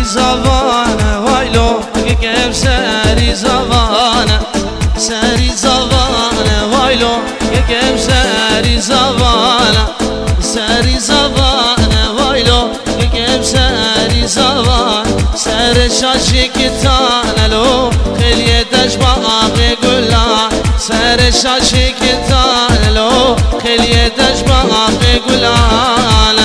زبانه وایلو که سری زبانه سری زبانه وایلو که سری زبانه سری زبانه وایلو که سری زبان سر شاشی کتانه لو خیلی دشباق گلان سر شاشی کتانه لو خیلی دشباق گلان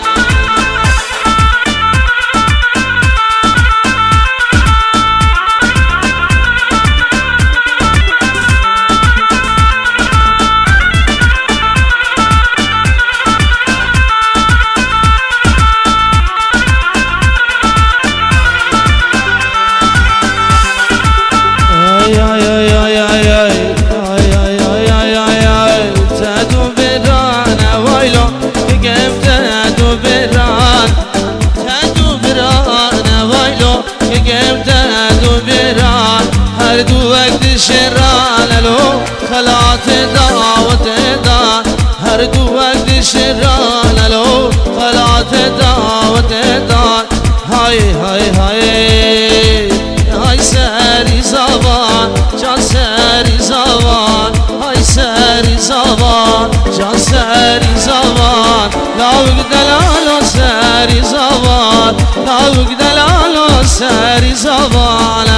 هر دو وقت شران لو خلات دعوت دان هر دو وقت شران لو خلات دعوت دان هاي هاي هاي هاي سری زبان جان سری زبان هاي سری زبان جان سری زبان لاوک دلالو سری زبان لاوک دلالو سری زبان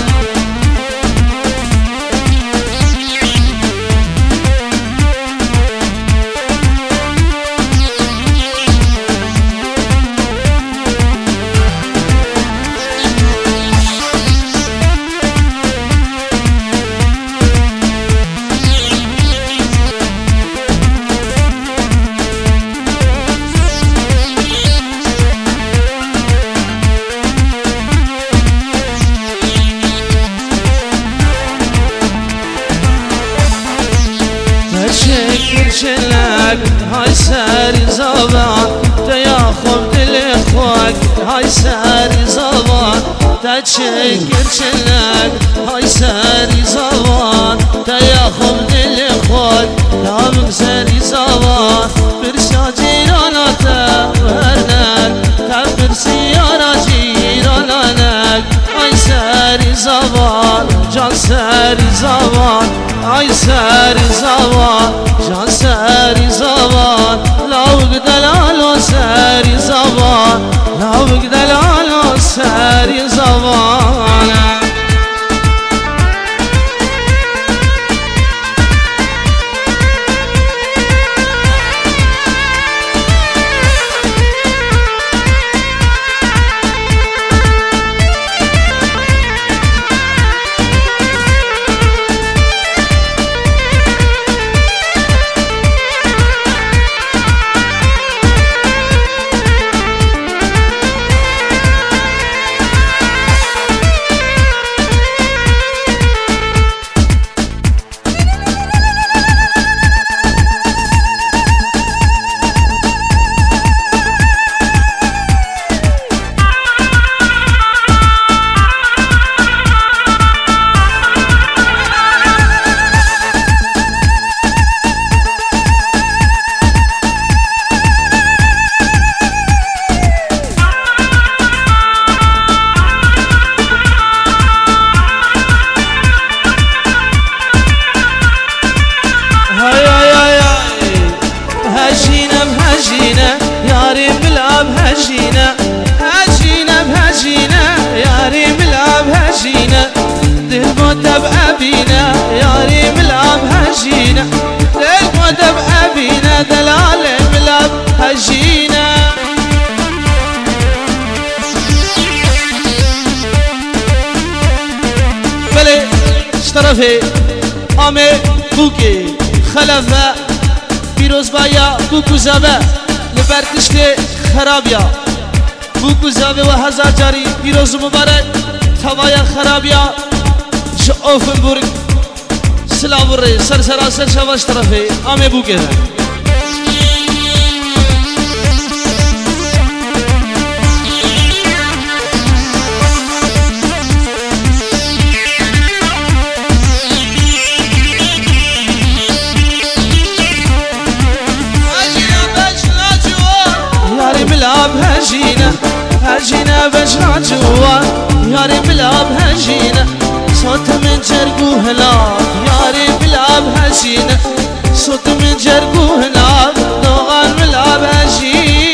شکر شلک های سری زبان تیا خوب دل خوک های سری زبان تا شکر شلک های سری زبان تیا خوب دل خوک لامک سری زبان برشا جیرانا تا ورنک تا برسیانا جیرانانک های سری زبان جان سری زبان ای سری زبان جان سری زبان لاوک دلالو سری زبان لاوک دلالو سری زبان دب أبينا ياري ملعب هجينا دلقوا دب أبينا دلال ملعب هجينا بلي اشترفي آمي بوكي خلفة بيروز بايا بوكو زبا لبرتشتي خرابيا بوكو زبا وهزار جاري بيروز مبارك توايا خرابيا اوفنبورگ سلاوری سرسراسر شواش طرفه آمه بو که یاری ملعب هجینه هجینه بجنا جوا یاری بلاب هجینه صوت من جرگو هلاب یاری بلاب هجینه صوت من جرگو هلاب دوغان بلاب هجینه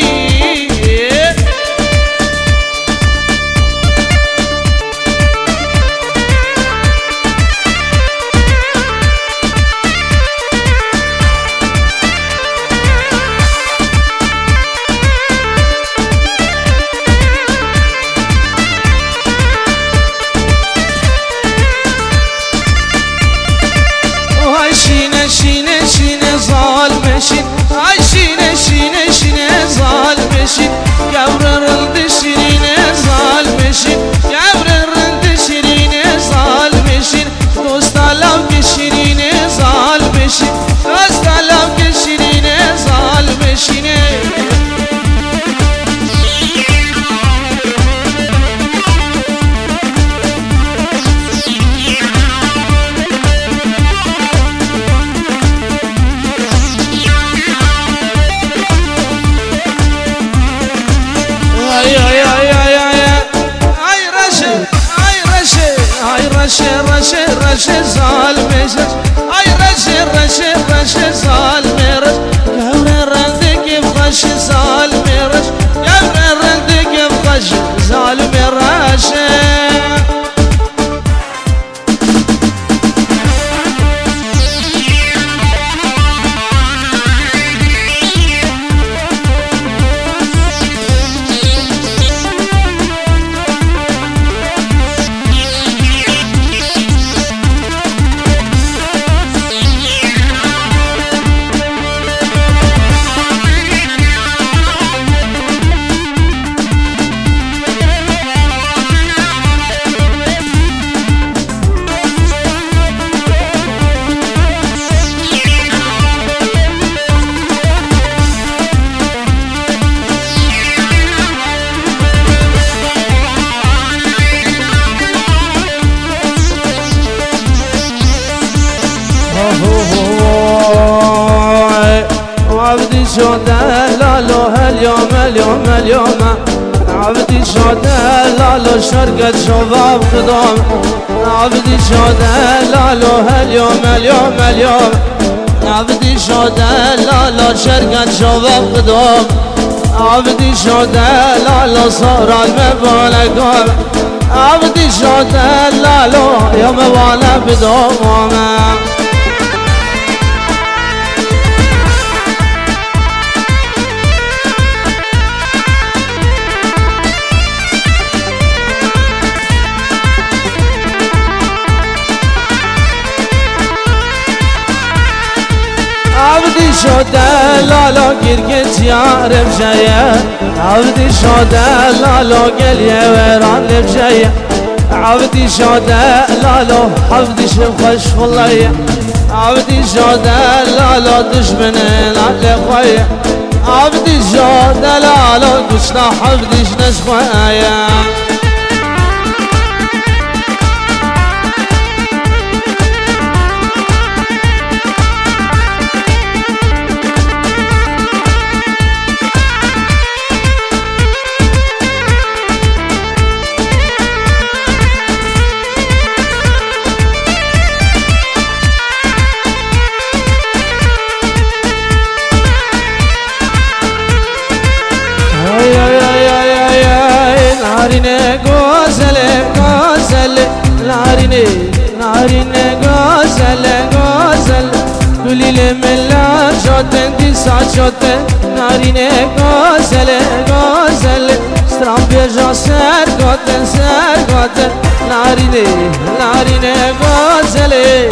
شینه زال بشین آی شینه زال بشین گور رند شیرینه زال بشین گور رند شیرینه زال بشین دوست لب که شیرینه زال بشین دوست لب که شیرینه زال بشینه رشه زال میشه آی رشه زال میرش گور رنده که خوش زال میرش گور رنده که خوش زال میرشه عبدي شوده لالو اليوم عبدي شوده لالو شرقت شباب قدام عبدي شوده لالو اليوم عبدي شوده لالو شرقت شباب قدام عبدي شوده لالو صار المبالغ عبدي شوده لالو يوم وانا بدوم عبدي شوده لالو گرگت یارم جایه عبدي شوده لالو گلیه ویران لب جایه عبدي شوده لالو حفدي شب خوش والله عبدي شوده لالو دشمنه لالي خويه عبدي شوده لالو دشنا حفدي شنش خويه نارینه گازله نارینه گازله گلیل ملت شدن دیسا شدن نارینه گازله سترام بیجا سر گاتن نارینه گازله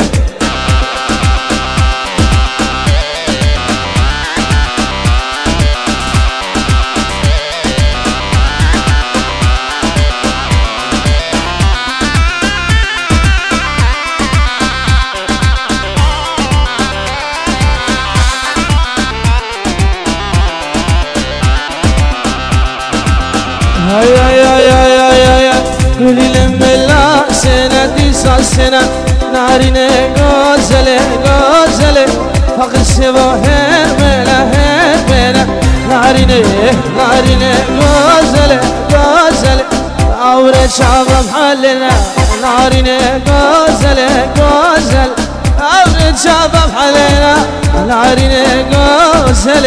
گلیل ملا سنه دیسا سنه نارینه گازله فقط سوا هر بله نارینه گازله غزل غزل عورة شباب حلنا نارين غزل غزل عورة شباب حلنا نارين غزل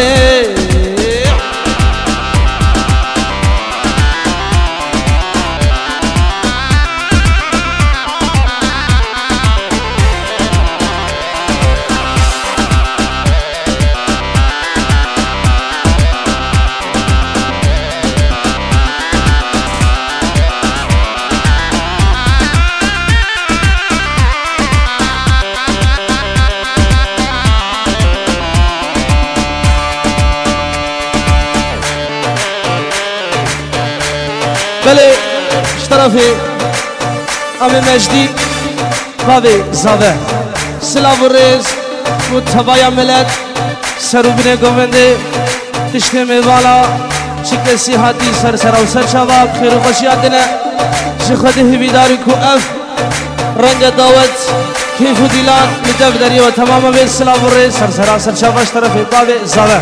بله اشترافي أمي مجدي بابي زاوه سلاف الرئيس متبايا ملت سروبine گوونده تشت میوالا شکل سیحاتی سر سر و سر شباب خیر و خوشیات دنه شخده هویداری کو اف رنگ دعوت کیف و دیلان مدف داری و تمام به سلاف الرئيس سر سر سر شباب اشترافي بابي زاوه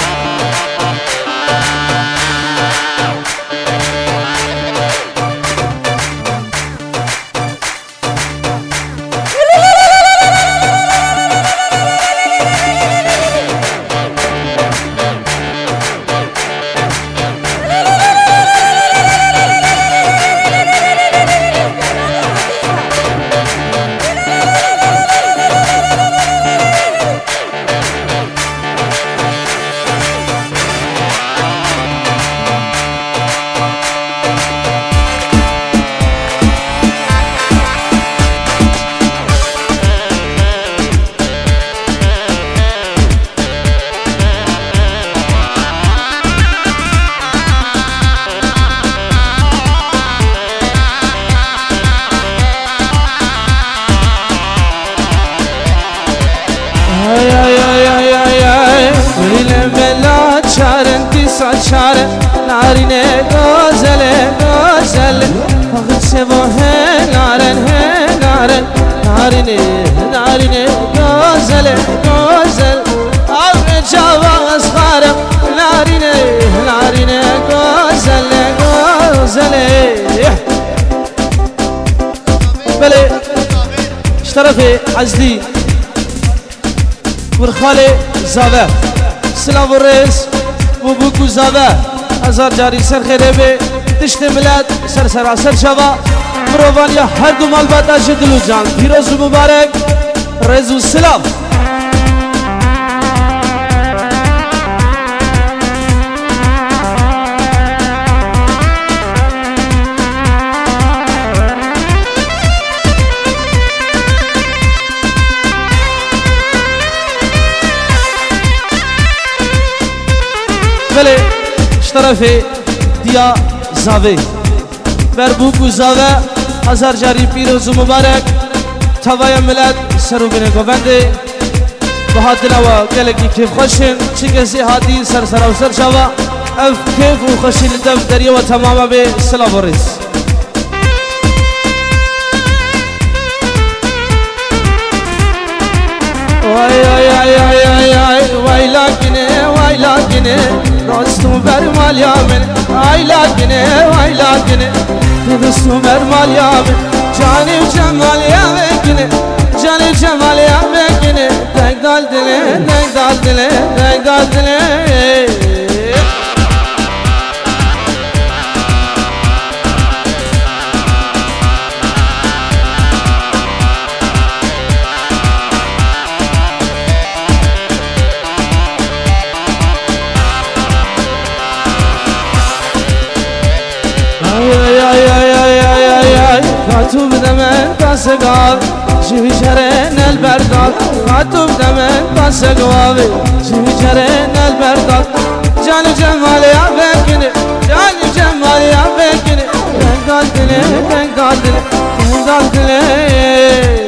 شاره نارینه غزله غزله فقط سواه نارن نارن نارینه نارینه غزله غزل عور جواز خارم نارینه نارینه غزله غزله بله اشترافي عزدي ورخالي زاوه سلاف الرئيس بوبوکو زاوه هزار جاری سر خیره به تشت ملت سر سراسر شوا بروانیا هر دو مال باتاش دلو جان پیروز مبارک رزو سلاف بله اشترافي دیا زاوه بربوکو زاوه هزار جاری پیروز مبارک توای ملت سروبine گوونده بهادنا و گلگی کیف خوشن چی کسی هادی سر سر و سر شوا اف کیف و خوشی لدف دریا و تماما به سلاف الرئيس وای وای وای وای وای وای لاکنه دوستم برمال یامن وای لاکنه دوستم برمال یامن جانی و جمال یامن جانی و جمال یامن دنگ دال دله خاتوب دمن تاسقال جوی جرن البردال خاتوب دمن تاسقال جوی جرن البردال جان جمال یا بکنه جان جمال یا بکنه دنگ دل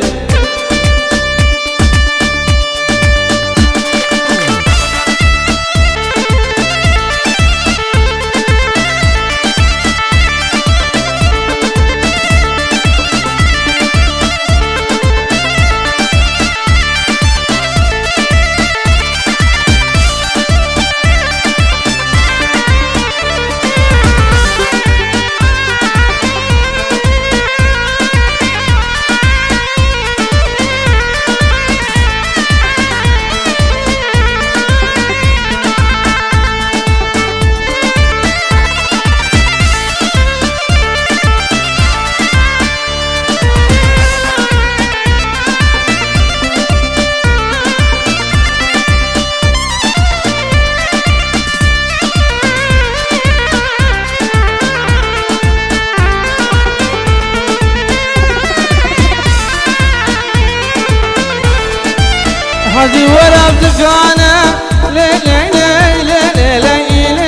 هذي ورا بدكانه لا لا لا لا لا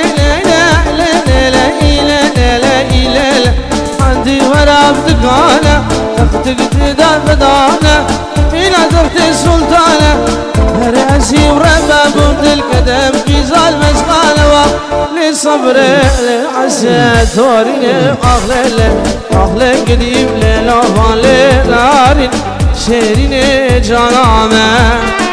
لا عندي ورا بدكانه اختك تدار بدانه الى زرتي سلطانه راسي ورباب القدم في ظل مسقانه لصبر العسى ثوري اغلى قديم ليلا فالي شيرين جنامه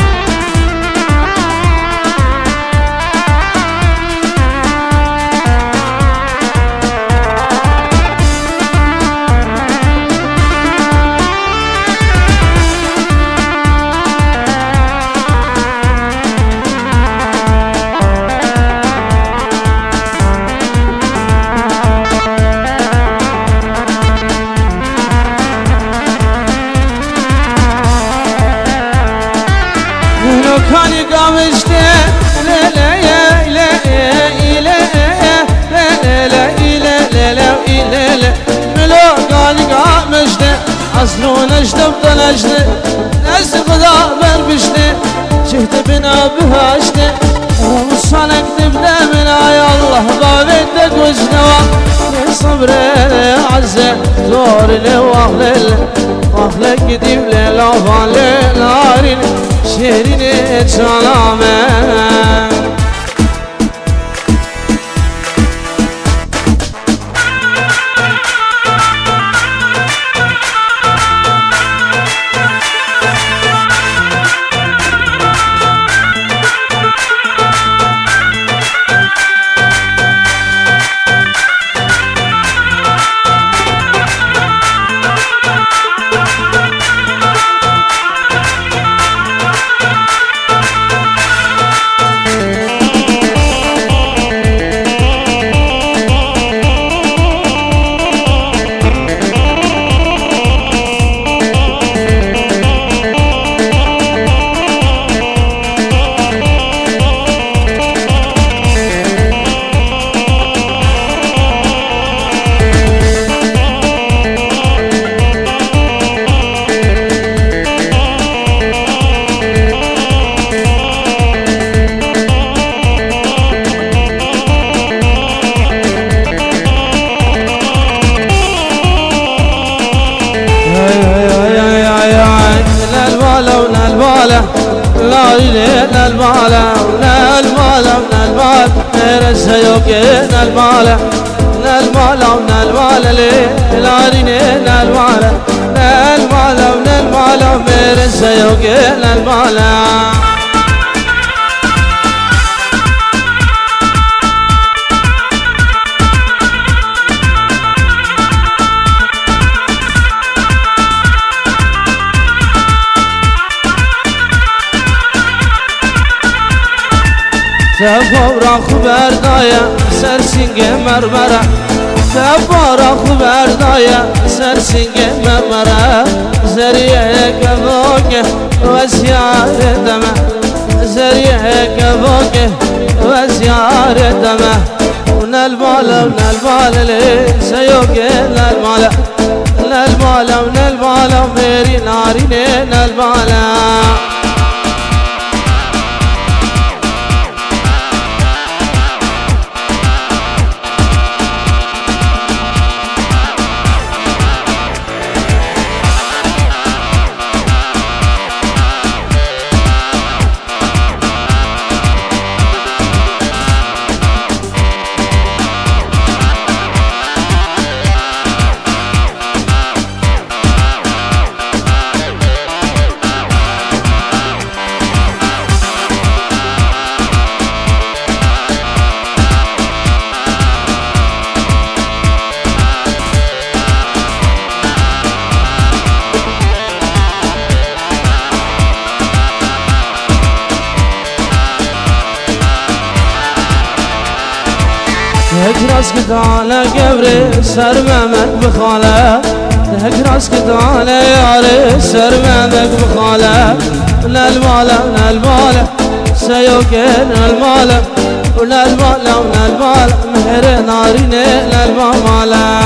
كاني قامشته لا لا يا لا لا لا لا لا لا ملو كاني قامشته اصلو نجده بطلجته ناس خدا بربشته شفت بنا بهاشته وصلك تبدا من يا الله بابتك وجنوا صبر عزه زور له واخلك قديم لا فالي نارين شيرين سلامه تفورا خبر دایا سر سنگ مرمره تفورا خبر دایا سر سنگ مرمره زریه کبوکه وزیار دمه زریه کبوکه وزیار دمه ونالباله لی سیوکه نالباله میری نارینه نالباله راس كتاله قبري سر ممك بخاله تهك راس كتاله ياري سر ممك بخاله ونالباله سيوكين الماله ونالباله مهر ناريني نالباله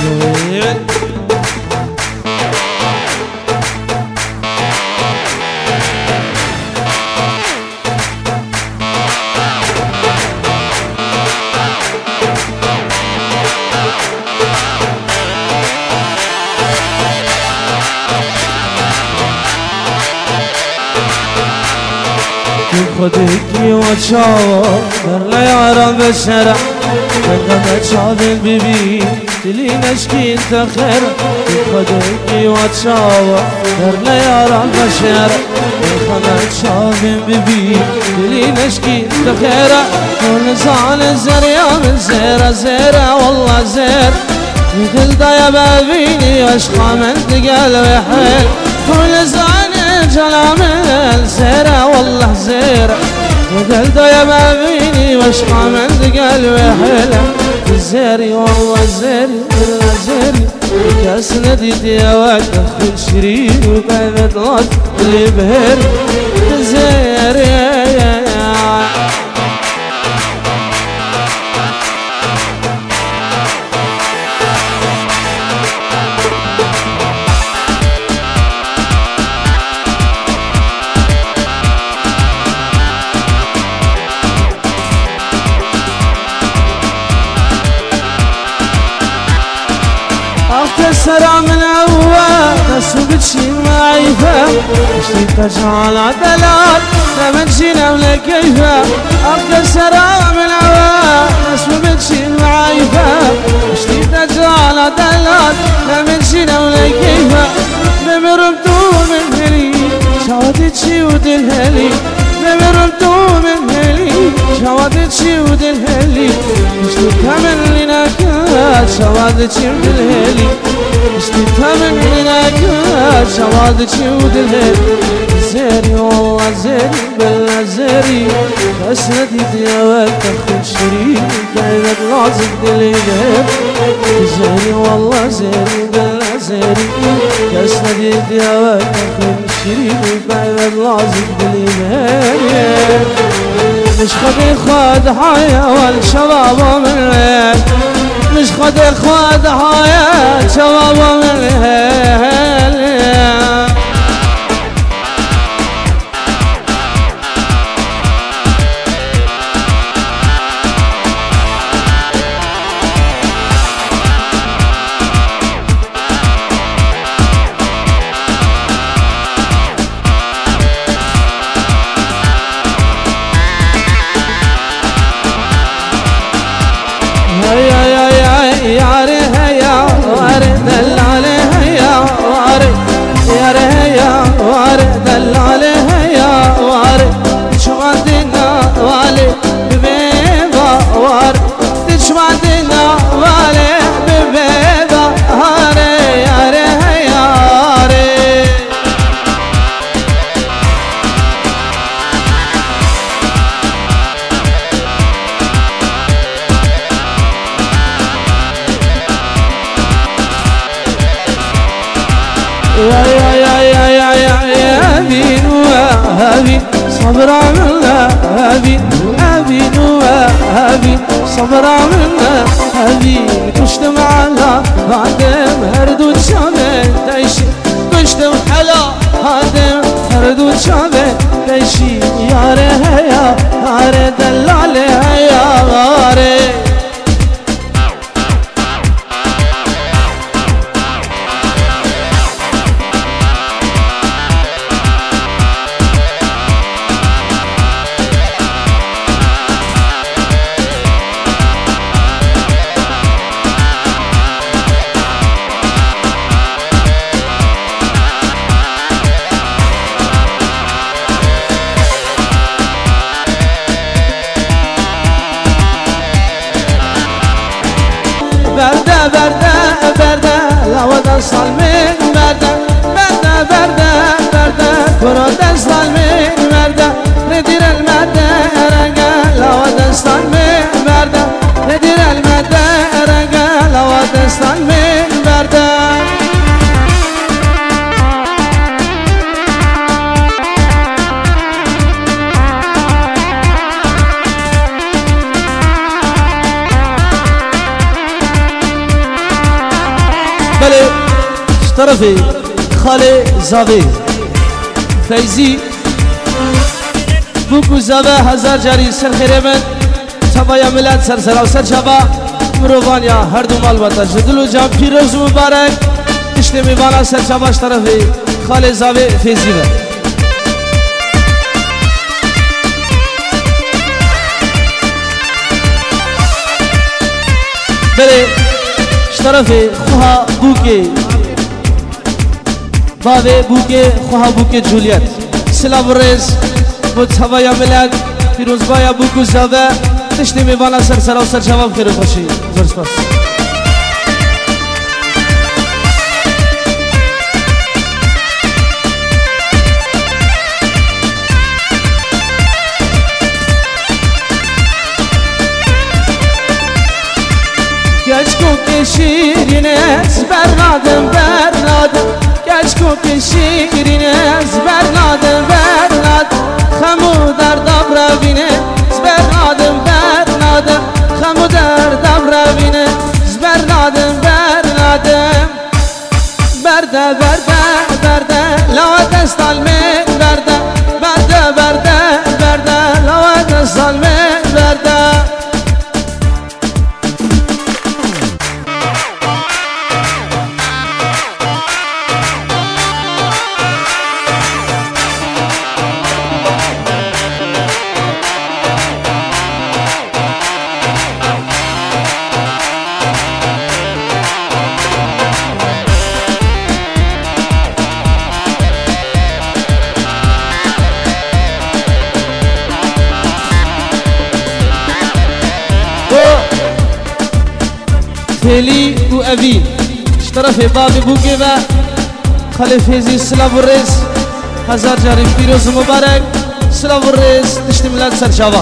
خودکی و چاوا در لیارم بشرع بندم چاوین ببین دلی نشکی انت خیر خودکی و چاوا در لیارم بشرع بندم چاوین ببین دلی نشکی انت خیر كل زان زريا من زيرة زيرة والله زير مثل دايا بابيني واشقى من قلب حيل كل زان جلا من زيرة والله زيرة مثل دايا بابيني واشقى من قلب حيل زيري والله زيري والله زيري كاس نديتي يا واد اخوي شريك وبعد ضغط اللي بهري زيري سرى من أول نسو بتشي معيفة اشتي تجعل دلال لما تجينا ولا كيفة أبقى سرى من أول نسو بتشي معيفة اشتي تجعل دلال لما تجينا ولا كيفة بمرمتو من هلي شوادتشي ودلهلي بمرمتو من هلي شوادتشي ودلهلي اشتي كمل لنا كات شوادتشي ودلهلي اشتي تمن هناك شوادتي ودلهي زيري والله زيري بلا زيري اسندي ديوات تخن شريك قاعدة لازم دلي بهير زيري والله زيري بلا زيري اسندي ديوات تخن شريك قاعدة لازم دلي بهير مش خدي خد حيا والشباب من ليل مش خد خد حياة شباب من الهيل صبر عملنا هابين هابين وهابين صبر عملنا هابين كشت معنا بعدم هردود شامل تعيشي كشت محلا هادم هردود شامل تعيشي يا رهيا هاري دلالي يا غاري برده سالمین برده برده سالمین برده ندیر المده رنگه لواد سالمین برده ندیر المده رنگه لواد سالمین برده طرفي خالي زاوي فيزي بوكو زاوي هزار جاري سر خير من تبايا ملاد سر سر سر شبا مروانيا هر دو مال وطا جدلو جام پیروز مبارک تشتی میوانا سر شباش طرفي خالي زاوي فيزي بله طرفي خوها بوكي بابي بوكي خوها بوكي جوليت سلام الرئيس بود هوايا ملاد فيروز بايا بوكو زاوه تشتي ميوانا سر سر و سر شباب خير خوشي زور سپاس Geçko şirine ezberladım berladım Geçko şirine ezberladım berladım Xamu derdam revine ezberladım berladım Xamu derdam revine ezberladım berladım Berde berde berde la destal me berde Berde berde berde la destal me berde فيلي وأبي اشترف بابي بوكيبا خلي فيزي سلاف الرئيس هزار جاري فيروز مبارك سلاف الرئيس تشتي ميلاد سر شابا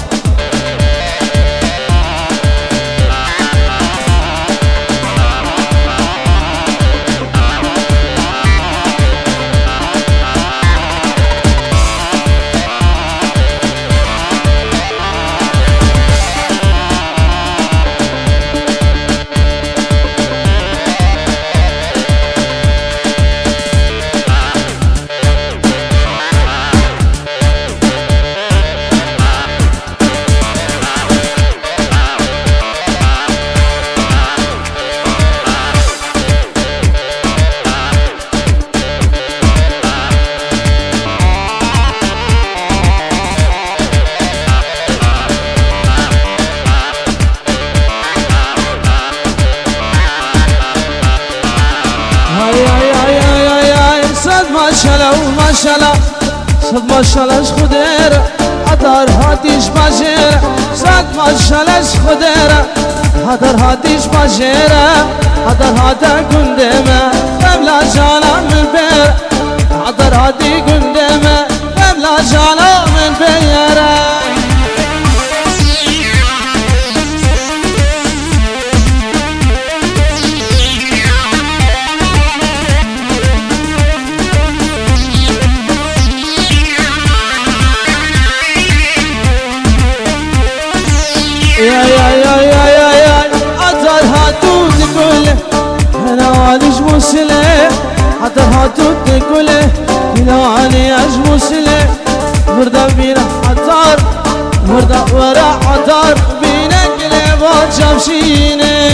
ماشاءالله صد ماشاءالله خدير هدر هاتيش باجير صد ماشاءالله خدير هدر هاتيش باجير هدر هاتا قندمه قبل جانا من بير هدر هاتي قندمه قبل جانا من بير حتى هاتوت كله كلاني أجمس له وردا بينا عطار وردا ورا عطار بينا كله وجامشينه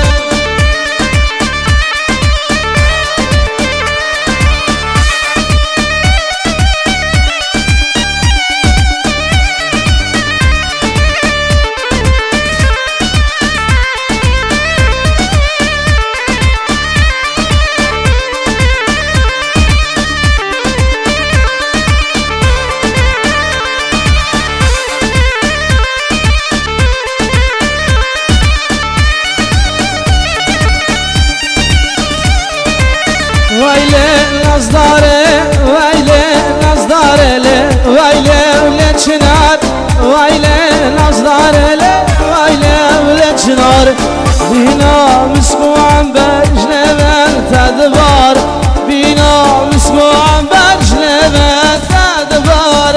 بينا مسموعا بجنبه تدبار بينا مسموعا بجنبه تدبار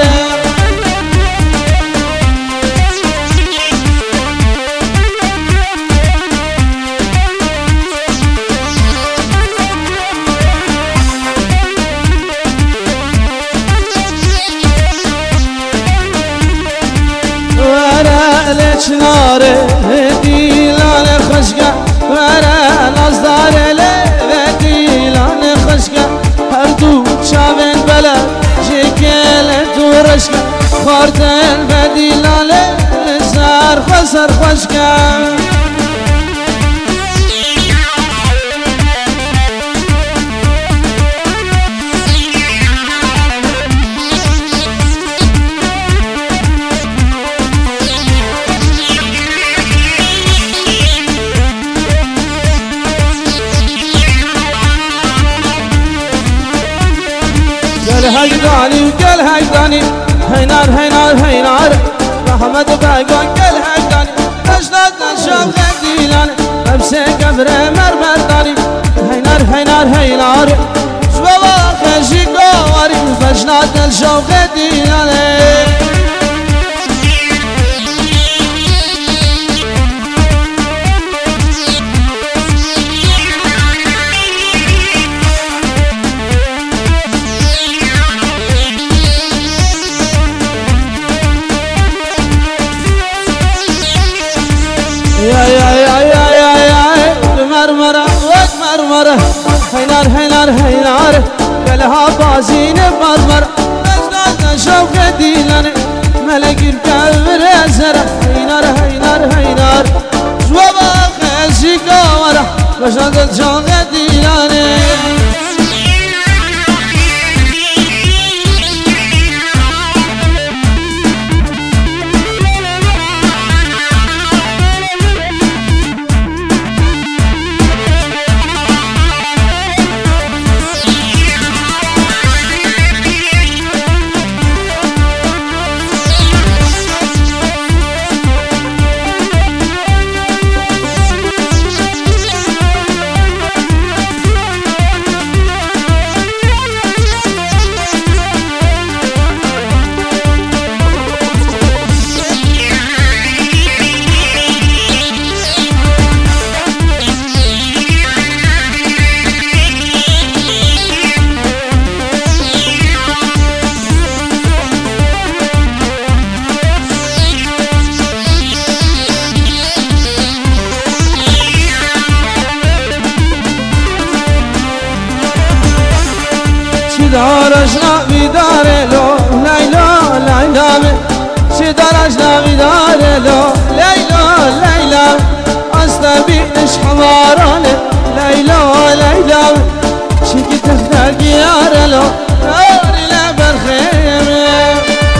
داره نازداره لی دیلان خشکه هر دو چاوین بله جیکل تو رشکه خاردن به دیلان زر خسر خشکه هيداني وقال هيداني هينار هينار هينار محمد باقون قال هيداني مجنات نشاف غديلاني لبسي قبره مرمرداني هينار هينار هينار شبابا خشي قواري مجنات نشاف غديلاني مرمرة ومرمرة هينار هينار هينار قالها بازين مرمرة مجنات شوقة ديلاني ملك الكبر زرع هينار هينار هينار جوابا خشي قوارة مجنات شوقة ديلاني دارجنا بیداره لو لیلا لیلا چه دارجنا بیداره لو لیلا لیلا از بینش حمارانه لیلا لیلا چه که تختگی یاره لو داری لبر خیمه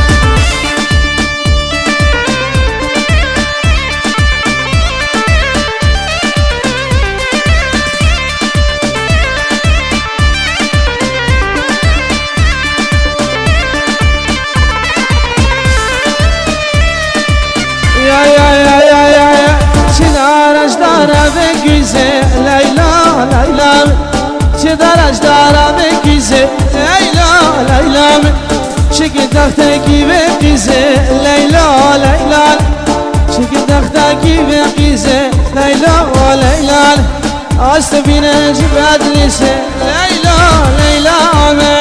لیلا لیلا چه درش دارم کیزه لیلا لیلا چه که تختگی به قیزه لیلا لیلا چه که تختگی به قیزه لیلا لیلا آست بینه جبت نیسه لیلا لیلا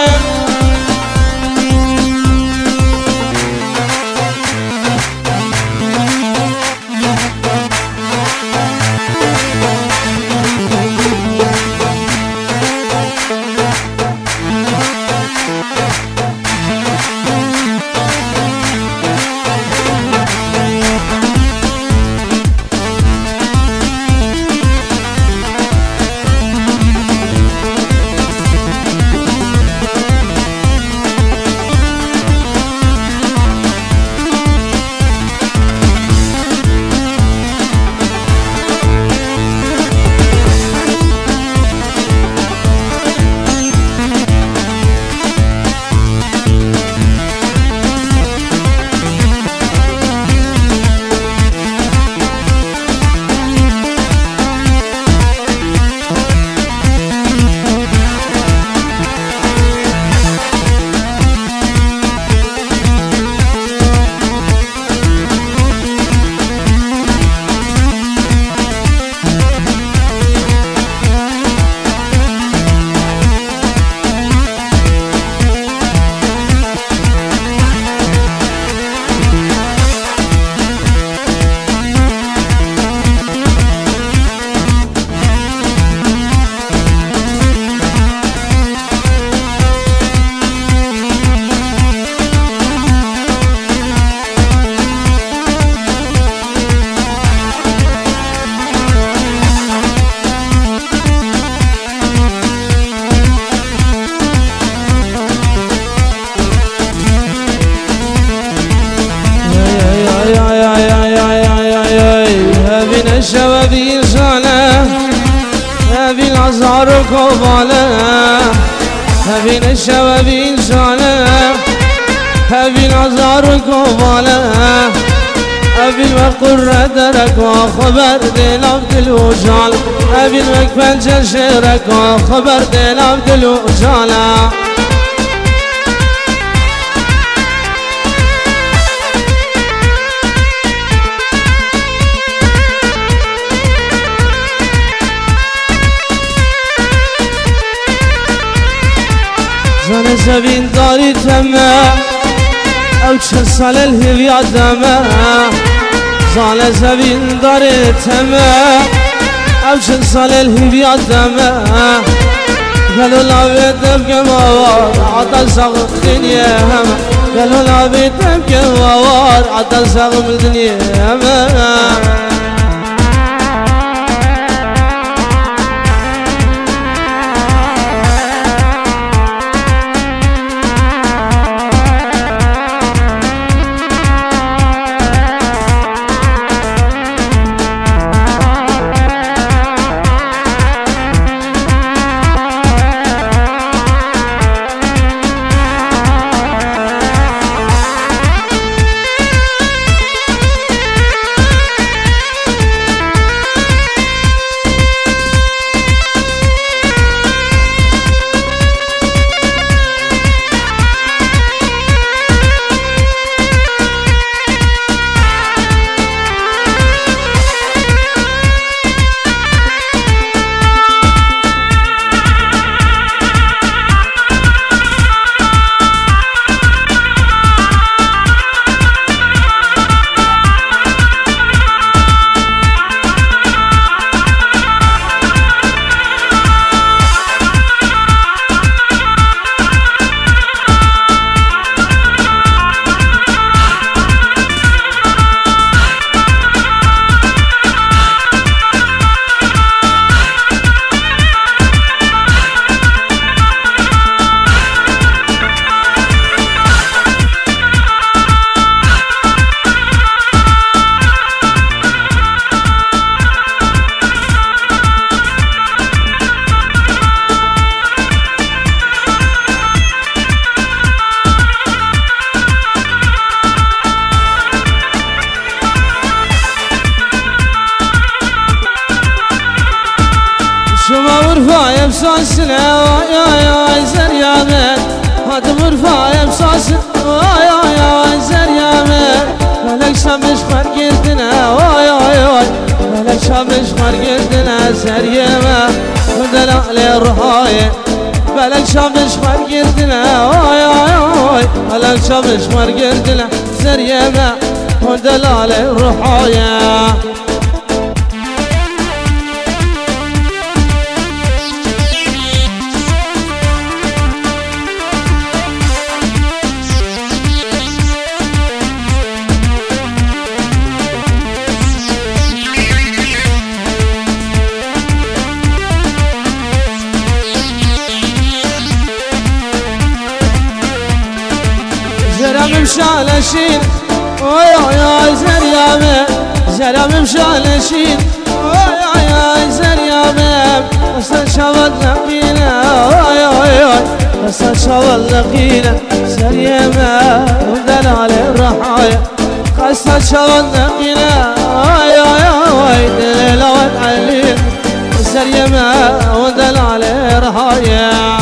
هبين عزار وكوبالة هبين الشوى بين شانة هبين عزار وكوبالة هبين وقر درك وخبر دين عبد الوجال هبين وكفن جشيرك وخبر دين عبد الوجال زان زبين داري تما او چه سال الهوية دما زان زبين داري تما او چه سال الهوية دما قالوا لا بيتم كموار عطا سغم الدنيا هما قالوا لا بيتم كموار عطا سغم الدنيا هما مرفايا بساسنا يا زريامة هذا مرفايا بساسنا يا زريامة ملك شمش مرقدنا ملك شمش مرقدنا زريامة ودلال الرهاية ملك شمش مرقدنا ملك شمش مرقدنا زريامة ودلال الرهاية مشالشين يا زريامة زرام مشالشين يا زريامة وصل شوال لقينا وصل شوال لقينا زريامة ودلال الرحايا وصل شوال لقينا دلال والعليل زريامة ودلال الرحايا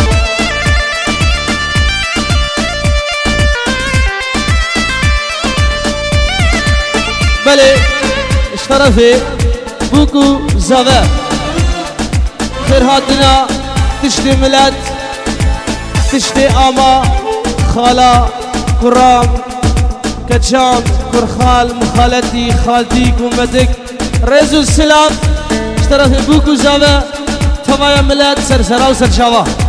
بله اشترفي بوكو زاوه خير هاتنا تشتي ملت تشتي آما خالا كرام كجام كرخال مخالتي خالتي كومتك رزو السلام اشترفي بوكو زاوه تمايا ملت سرسرا وسرشاوه